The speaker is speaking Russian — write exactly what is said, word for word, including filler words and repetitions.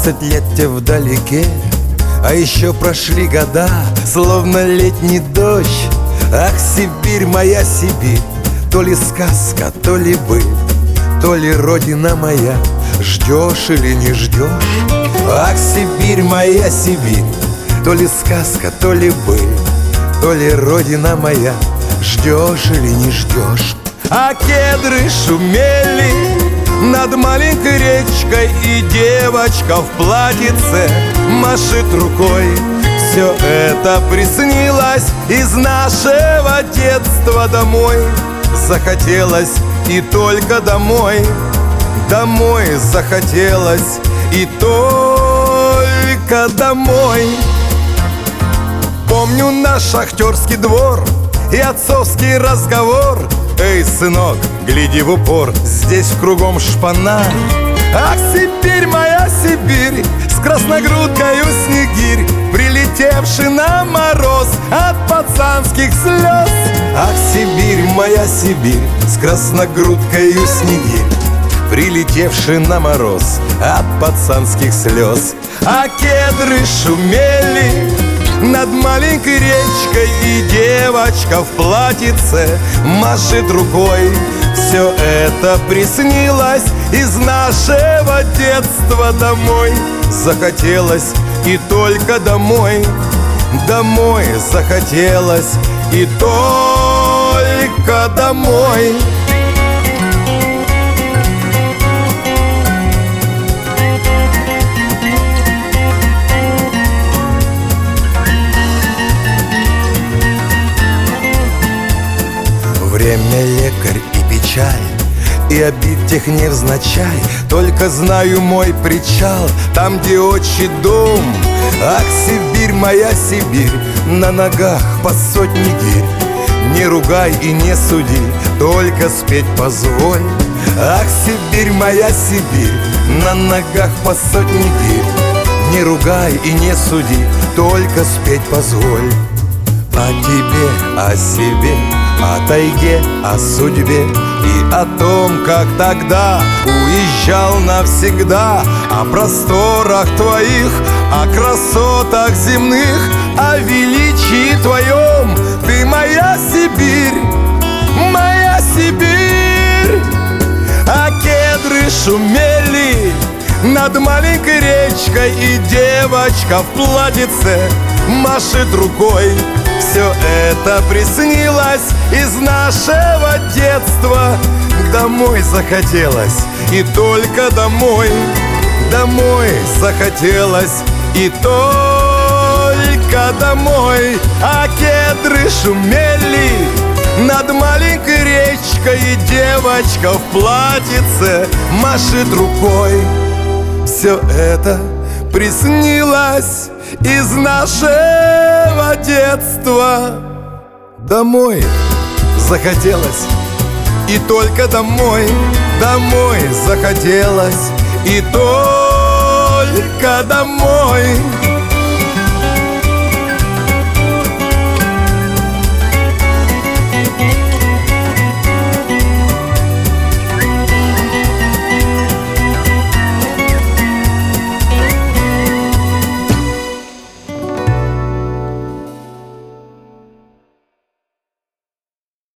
Двадцать лет те вдалеке, а еще прошли года, словно летний дождь. Ах, Сибирь, моя Сибирь, то ли сказка, то ли быль, то ли родина моя, ждешь или не ждешь. Ах, Сибирь, моя Сибирь, то ли сказка, то ли быль, то ли родина моя, ждешь или не ждешь. А кедры шумели над маленькой речкой, и девочка в платьице машет рукой. Все это приснилось из нашего детства. Домой захотелось и только домой, домой захотелось и только домой. Помню наш шахтерский двор и отцовский разговор: эй, сынок, гляди в упор, здесь кругом шпана. Ах, Сибирь, моя Сибирь, с красногрудкою снегирь, прилетевший на мороз от пацанских слез. Ах, Сибирь, моя Сибирь, с красногрудкою снегирь, прилетевший на мороз от пацанских слез. А кедры шумели над маленькой речкой, и девочка в платьице машет рукой. Все это приснилось из нашего детства. Домой захотелось и только домой, домой захотелось и только домой. Время, лекарь и печаль, и обид тех невзначай. Только знаю мой причал, там, где отчий дом. Ах, Сибирь, моя Сибирь, на ногах по сотне гирь. Не ругай и не суди, только спеть позволь. Ах, Сибирь, моя Сибирь, на ногах по сотне гирь. Не ругай и не суди, только спеть позволь. О тебе, о себе, о тайге, о судьбе и о том, как тогда уезжал навсегда. О просторах твоих, о красотах земных, о величии твоем. Ты моя Сибирь, моя Сибирь. А кедры шумели над маленькой речкой, и девочка в платьице машет рукой. Все это приснилось из нашего детства. Домой захотелось и только домой, домой захотелось и только домой. А кедры шумели над маленькой речкой, и девочка в платьице машет рукой. Все это приснилось из нашего детства. Домой захотелось и только домой, домой захотелось и только домой.